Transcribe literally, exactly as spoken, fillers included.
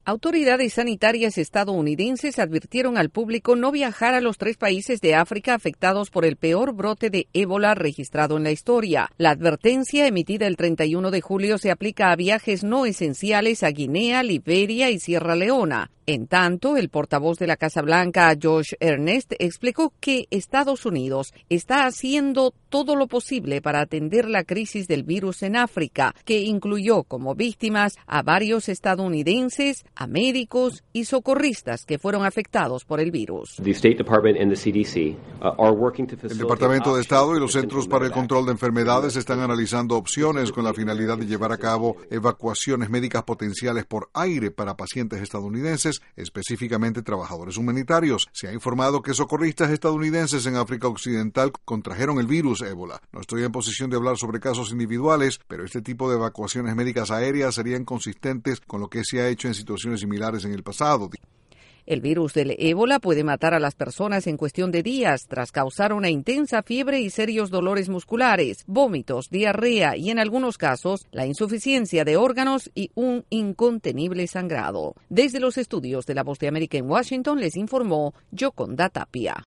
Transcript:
Autoridades sanitarias estadounidenses advirtieron al público no viajar a los tres países de África afectados por el peor brote de ébola registrado en la historia. La advertencia, emitida el treinta y uno de julio, se aplica a viajes no esenciales a Guinea, Liberia y Sierra Leona. En tanto, el portavoz de la Casa Blanca, Josh Earnest, explicó que Estados Unidos está haciendo todo lo posible para atender la crisis del virus en África, que incluyó como víctimas a varios estadounidenses, a médicos y socorristas que fueron afectados por el virus. El Departamento de Estado y los Centros para el Control de Enfermedades están analizando opciones con la finalidad de llevar a cabo evacuaciones médicas potenciales por aire para pacientes estadounidenses, específicamente trabajadores humanitarios. Se ha informado que socorristas estadounidenses en África Occidental contrajeron el virus ébola. No estoy en posición de hablar sobre casos individuales, pero este tipo de evacuaciones médicas aéreas serían consistentes con lo que se ha hecho en situaciones similares en el pasado. El virus del ébola puede matar a las personas en cuestión de días tras causar una intensa fiebre y serios dolores musculares, vómitos, diarrea y en algunos casos la insuficiencia de órganos y un incontenible sangrado. Desde los estudios de La Voz de América en Washington les informó Yoconda Tapia.